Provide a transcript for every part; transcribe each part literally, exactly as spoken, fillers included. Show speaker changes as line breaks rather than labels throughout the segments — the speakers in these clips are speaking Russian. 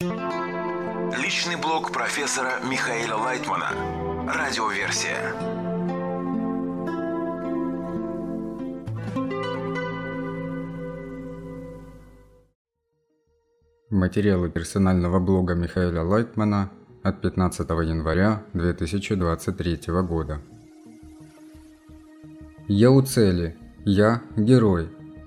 Личный блог профессора Михаила Лайтмана. Радиоверсия.
Материалы персонального блога Михаила Лайтмана от пятнадцатого января две тысячи двадцать третьего года. Я у цели. Я герой.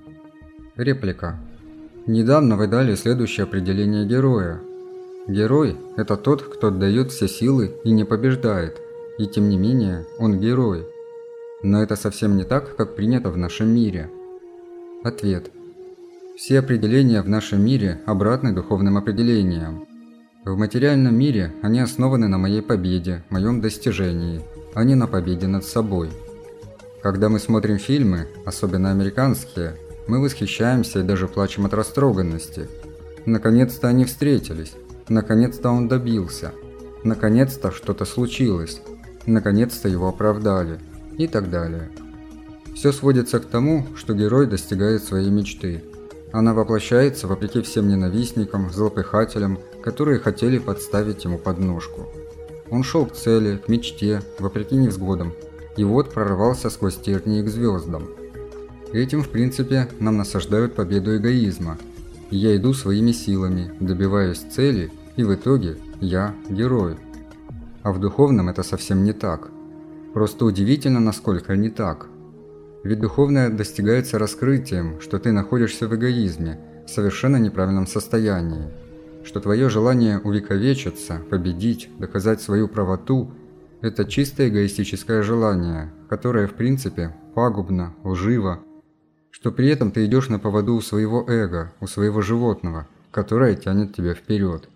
Реплика. Недавно вы дали следующее определение героя. Герой – это тот, кто отдает все силы и не побеждает, и тем не менее он герой. Но это совсем не так, как принято в нашем мире. Ответ. Все определения в нашем мире обратны духовным определениям. В материальном мире они основаны на моей победе, моем достижении, а не на победе над собой. Когда мы смотрим фильмы, особенно американские, мы восхищаемся и даже плачем от растроганности. Наконец-то они встретились. Наконец-то он добился. Наконец-то что-то случилось. Наконец-то его оправдали. И так далее. Все сводится к тому, что герой достигает своей мечты. Она воплощается вопреки всем ненавистникам, злопыхателям, которые хотели подставить ему подножку. Он шел к цели, к мечте, вопреки невзгодам, и вот прорвался сквозь тернии к звездам. Этим, в принципе, нам насаждают победу эгоизма. Я иду своими силами, добиваюсь цели, и в итоге я герой. А в духовном это совсем не так. Просто удивительно, насколько не так. Ведь духовное достигается раскрытием, что ты находишься в эгоизме, в совершенно неправильном состоянии. Что твое желание увековечиться, победить, доказать свою правоту – это чисто эгоистическое желание, которое в принципе пагубно, лживо, что при этом ты идешь на поводу у своего эго, у своего животного, которое тянет тебя вперед.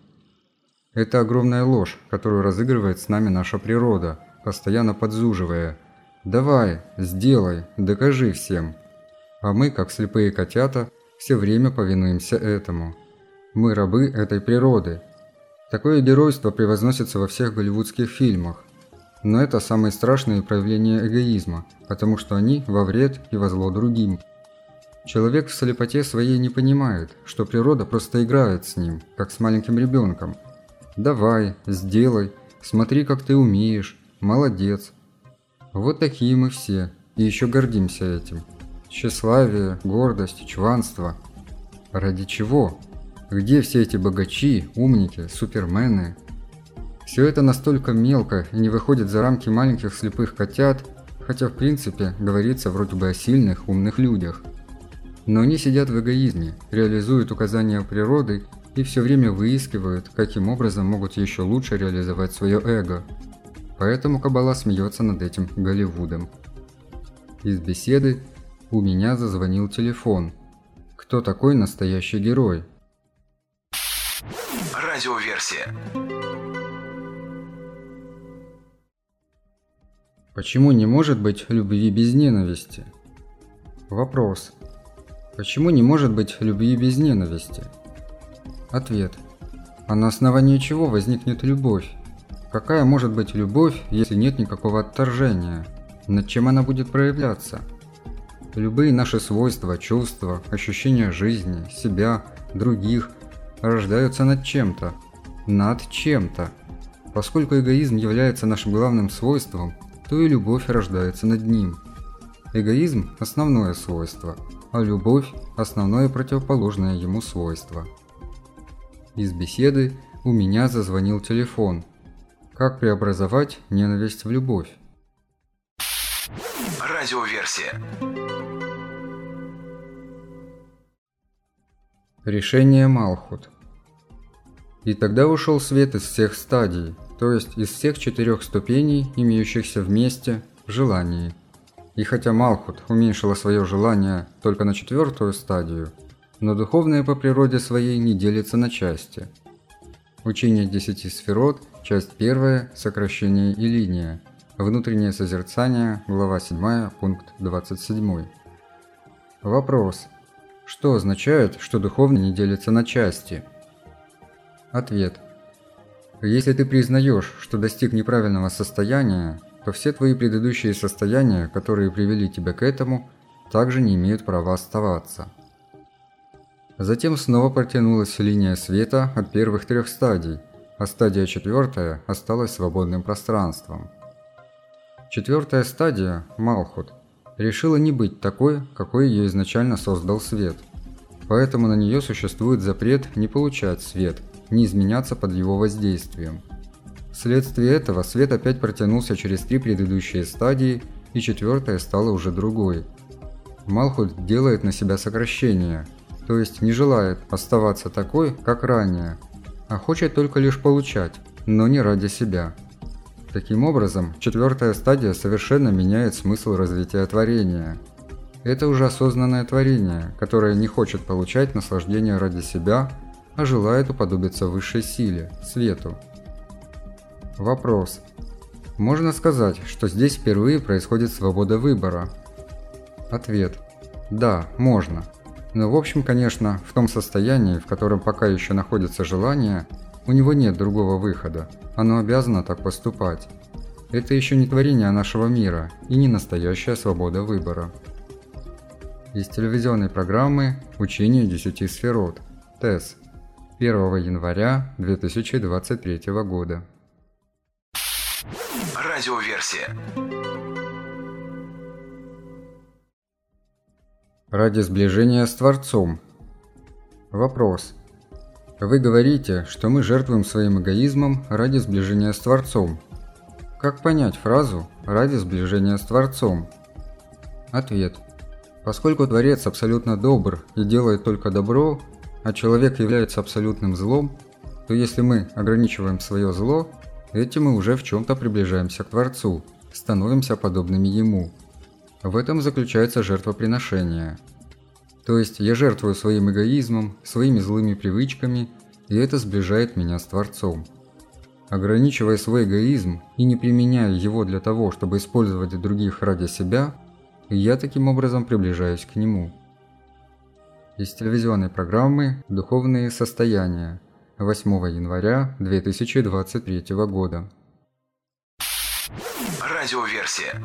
Это огромная ложь, которую разыгрывает с нами наша природа, постоянно подзуживая: «Давай, сделай, докажи всем». А мы, как слепые котята, все время повинуемся этому. Мы рабы этой природы. Такое геройство превозносится во всех голливудских фильмах. Но это самые страшные проявления эгоизма, потому что они во вред и во зло другим. Человек в слепоте своей не понимает, что природа просто играет с ним, как с маленьким ребенком. «Давай, сделай, смотри, как ты умеешь, молодец». Вот такие мы все, и еще гордимся этим. Тщеславие, гордость, чванство. Ради чего? Где все эти богачи, умники, супермены? Все это настолько мелко и не выходит за рамки маленьких слепых котят, хотя в принципе говорится вроде бы о сильных, умных людях. Но они сидят в эгоизме, реализуют указания природы и все время выискивают, каким образом могут еще лучше реализовать свое эго. Поэтому Каббала смеется над этим Голливудом. Из беседы «У меня зазвонил телефон». Кто такой настоящий герой?
Радиоверсия.
Почему не может быть любви без ненависти? Вопрос. Почему не может быть любви без ненависти? Ответ. А на основании чего возникнет любовь? Какая может быть любовь, если нет никакого отторжения? Над чем она будет проявляться? Любые наши свойства, чувства, ощущения жизни, себя, других рождаются над чем-то. Над чем-то. Поскольку эгоизм является нашим главным свойством, то и любовь рождается над ним. Эгоизм – основное свойство, а любовь – основное противоположное ему свойство. Из беседы «У меня зазвонил телефон». Как преобразовать ненависть в любовь?
Радиоверсия.
Решение Малхут. И тогда ушел свет из всех стадий, то есть из всех четырех ступеней, имеющихся вместе в желании. И хотя Малхут уменьшила свое желание только на четвертую стадию, но духовное по природе своей не делится на части. Учение десяти сферот, часть первая, сокращение и линия. Внутреннее созерцание, глава седьмая, пункт двадцать семь. Вопрос. Что означает, что духовное не делится на части? Ответ. Если ты признаешь, что достиг неправильного состояния, то все твои предыдущие состояния, которые привели тебя к этому, также не имеют права оставаться. Затем снова протянулась линия света от первых трех стадий, а стадия четвертая осталась свободным пространством. Четвертая стадия, Малхут, решила не быть такой, какой ее изначально создал свет. Поэтому на нее существует запрет не получать свет, не изменяться под его воздействием. Вследствие этого свет опять протянулся через три предыдущие стадии, и четвертая стала уже другой. Малхут делает на себя сокращение, то есть не желает оставаться такой, как ранее, а хочет только лишь получать, но не ради себя. Таким образом, четвертая стадия совершенно меняет смысл развития творения. Это уже осознанное творение, которое не хочет получать наслаждение ради себя, а желает уподобиться высшей силе, свету. Вопрос. Можно сказать, что здесь впервые происходит свобода выбора? Ответ. Да, можно. Но в общем, конечно, в том состоянии, в котором пока еще находится желание, у него нет другого выхода, оно обязано так поступать. Это еще не творение нашего мира и не настоящая свобода выбора. Из телевизионной программы «Учение десяти сферот» ТЭС первого января две тысячи двадцать третьего года.
Радиоверсия.
Ради сближения с Творцом. Вопрос. Вы говорите, что мы жертвуем своим эгоизмом ради сближения с Творцом. Как понять фразу «ради сближения с Творцом»? Ответ. Поскольку Творец абсолютно добр и делает только добро, а человек является абсолютным злом, то если мы ограничиваем свое зло, этим мы уже в чем-то приближаемся к Творцу, становимся подобными Ему. В этом заключается жертвоприношение. То есть я жертвую своим эгоизмом, своими злыми привычками, и это сближает меня с Творцом. Ограничивая свой эгоизм и не применяя его для того, чтобы использовать других ради себя, я таким образом приближаюсь к Нему. Из телевизионной программы «Духовные состояния» восьмого января две тысячи двадцать третьего года.
Радиоверсия.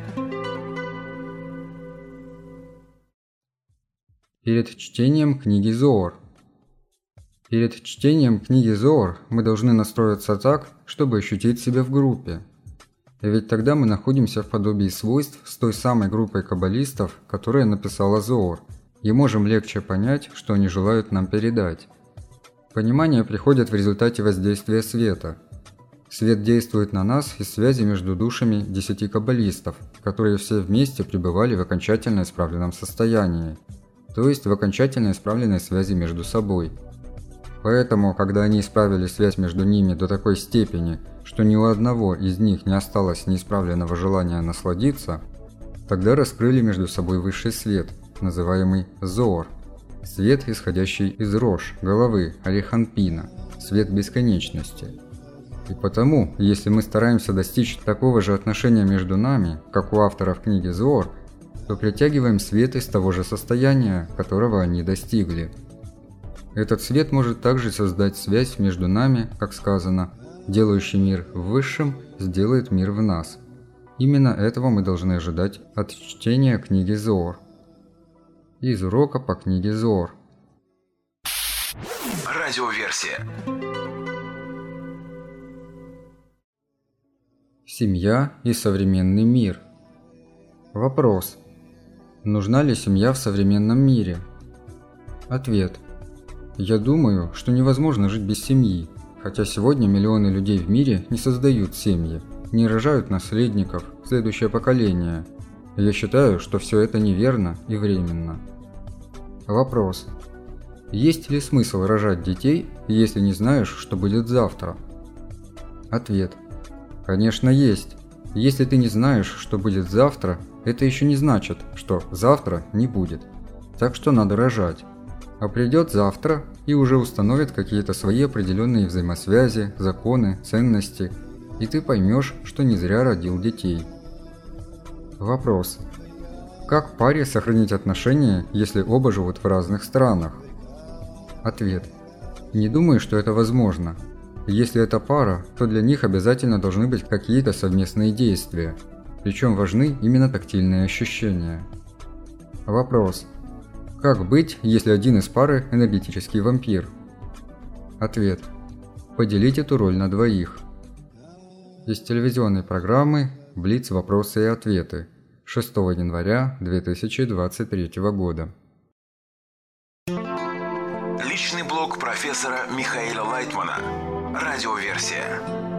Перед чтением книги Зоор. Перед чтением книги Зоор мы должны настроиться так, чтобы ощутить себя в группе. Ведь тогда мы находимся в подобии свойств с той самой группой каббалистов, которая написала Зоор, и можем легче понять, что они желают нам передать. Понимание приходит в результате воздействия света. Свет действует на нас из связи между душами десяти каббалистов, которые все вместе пребывали в окончательно исправленном состоянии, то есть в окончательно исправленной связи между собой. Поэтому, когда они исправили связь между ними до такой степени, что ни у одного из них не осталось неисправленного желания насладиться, тогда раскрыли между собой высший свет, называемый Зоор, свет, исходящий из Рош, головы Ариханпина, свет бесконечности. И потому, если мы стараемся достичь такого же отношения между нами, как у авторов книги Зоор, то притягиваем свет из того же состояния, которого они достигли. Этот свет может также создать связь между нами, как сказано, «делающий мир в высшем сделает мир в нас». Именно этого мы должны ожидать от чтения книги Зоор. Из урока по книге Зоор.
Радиоверсия.
Семья и современный мир. Вопрос. Нужна ли семья в современном мире? Ответ. Я думаю, что невозможно жить без семьи, хотя сегодня миллионы людей в мире не создают семьи, не рожают наследников, следующее поколение. Я считаю, что все это неверно и временно. Вопрос. Есть ли смысл рожать детей, если не знаешь, что будет завтра? Ответ. Конечно, есть. Если ты не знаешь, что будет завтра, это еще не значит, что завтра не будет. Так что надо рожать. А придет завтра и уже установит какие-то свои определенные взаимосвязи, законы, ценности, и ты поймешь, что не зря родил детей. Вопрос. Как паре сохранить отношения, если оба живут в разных странах? Ответ. Не думаю, что это возможно. Если это пара, то для них обязательно должны быть какие-то совместные действия, причем важны именно тактильные ощущения. Вопрос. Как быть, если один из пары энергетический вампир? Ответ. Поделить эту роль на двоих. Из телевизионной программы «Блиц. Вопросы и ответы» шестого января две тысячи двадцать третьего года.
Личный блог профессора Михаила Лайтмана. Радиоверсия.